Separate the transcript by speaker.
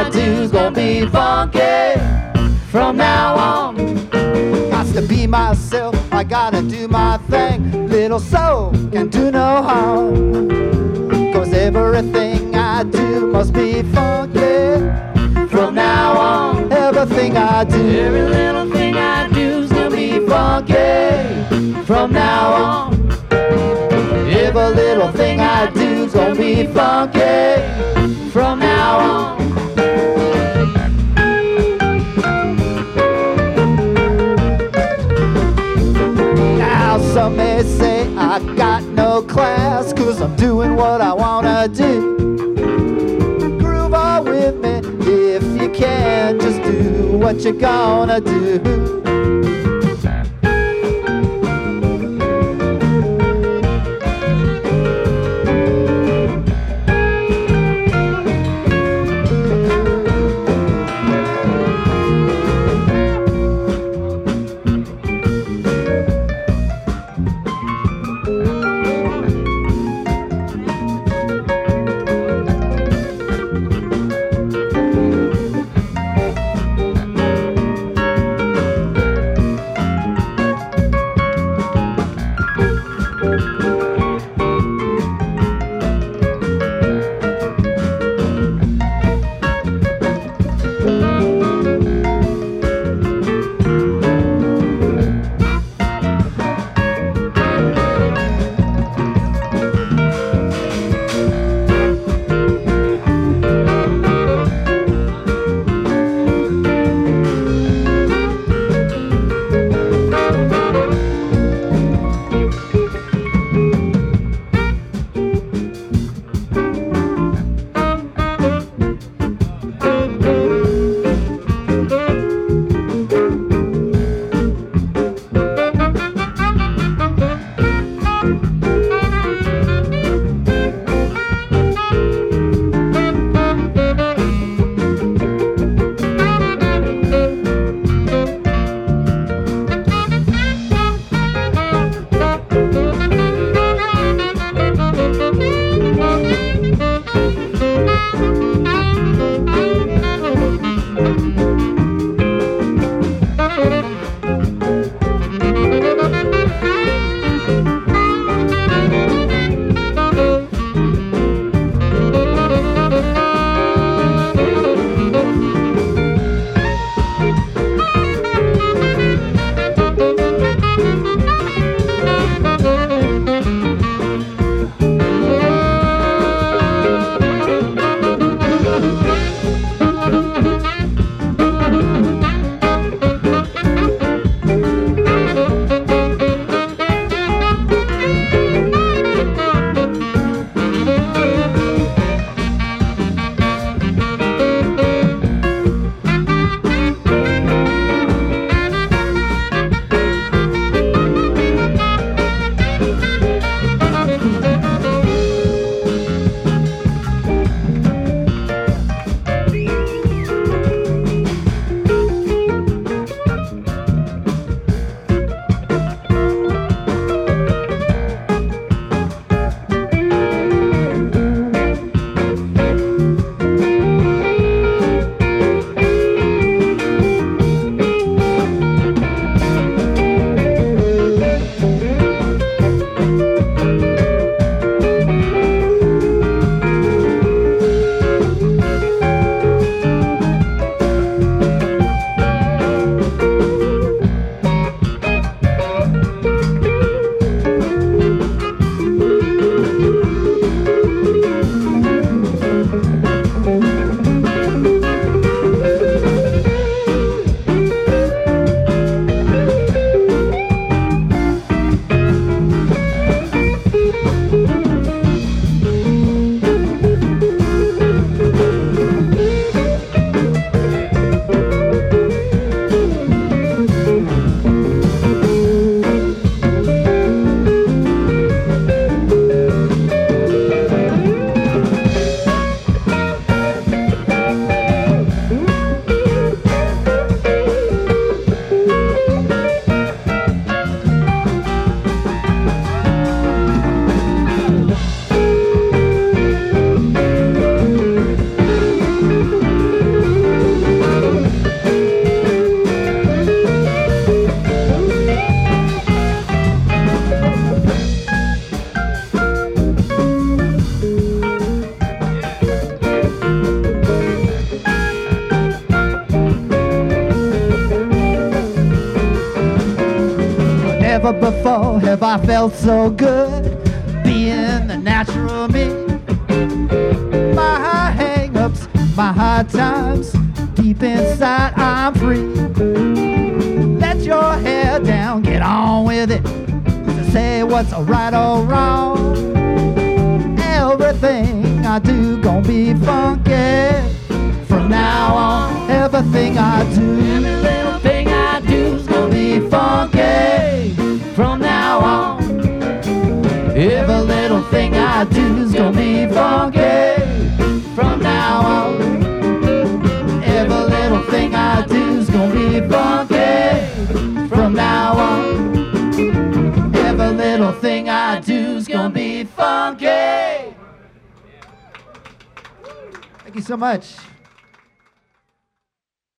Speaker 1: I do's gonna be funky from now on. Got to be myself, I gotta do my thing. Little soul can do no harm, 'cause everything I do must be funky from now on. Everything I do, every little thing I do's gonna be funky from now on. Every little thing I do's gonna be funky from now on. Now some may say I got no class, 'cause I'm doing what I wanna do. Groove on with me if you can, just do what you're gonna do. before have I felt so good, being the natural me. My hang-ups, my hard times, deep inside I'm free. Let your hair down, get on with it, to say what's right or wrong. Everything I do gonna be funky from now on. Everything I do, every little thing I do's gonna be funky from now on. Every little thing I do's gonna be funky from now on. Every little thing I do's gonna be funky from now on. Every little thing I do's gonna be funky. Thank you so much.